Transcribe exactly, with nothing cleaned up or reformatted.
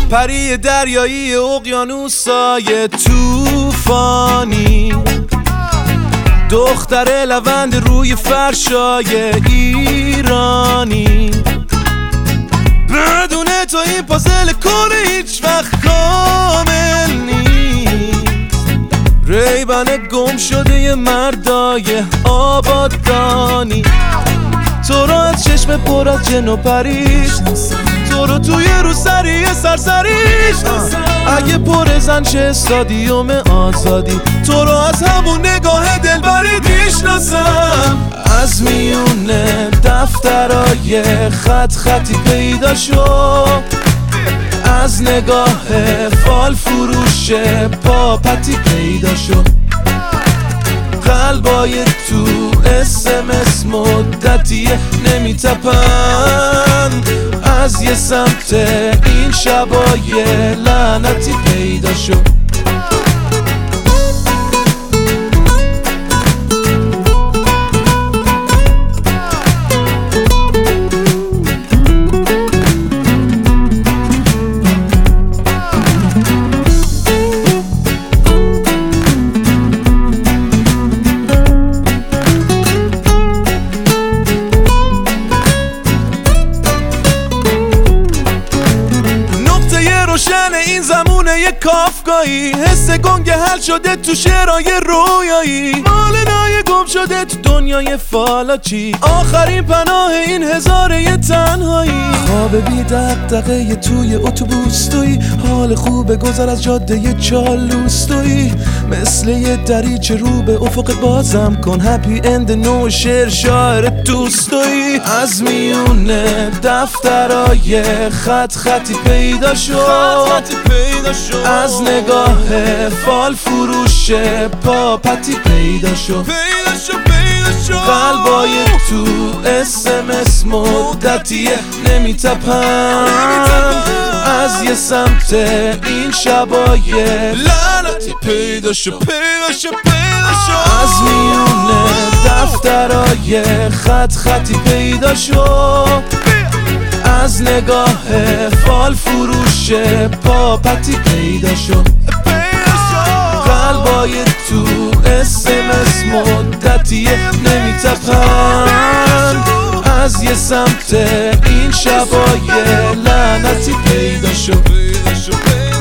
پری دریایی اقیانوسای توفانی، دختر لوند روی فرشای ایرانی. بدون تو این پازل کار هیچ وقت کامل نیست. ریبن گم شده ی مردای آبادانی، تو رو از چشم پر از جن و پریش، تو رو توی روسری سرسریش. اگه پر زن چه استادیوم آزادی، تو رو از همون نگاه دلبری میشناسم. از میونه دفترای خط خطی پیدا شد، از نگاه فال فروش پاپتی پیدا شد. قلبای تو اسمس مدتیه نمیتپن، از یه سمت این شبای لعنتی پیدا شد. روشن این زمونه یه کافگاهی، حس گنگ حل شده تو شعرهای رویایی. مال نای گم شده تو دنیای فالاچی، آخرین پناه این هزاره یه تنهایی. خواب بی دقدقه یه توی اتوبوس توی، حال خوبه گذر از جاده یه چالوس توی. مثل یه دریچه رو به افق بازم کن، هپی اند نو شعر شاعر دوست توی. از میونه دفترای خط خطی پیدا شد، از نگاه فال فروش پاپتی پیدا شد. قلبای تو اسمس مدتیه نمیتپن، از یه سمت این شبای لعنتی پیدا شد پیدا شد پیدا شد. از میونه دفترای خط خطی پیدا شد، از نگاه فال فروش پاپتی پیدا شد. قلبای تو اسمس مدتیه نمیتپن، از یه سمت این شبای لعنتی پیدا شد.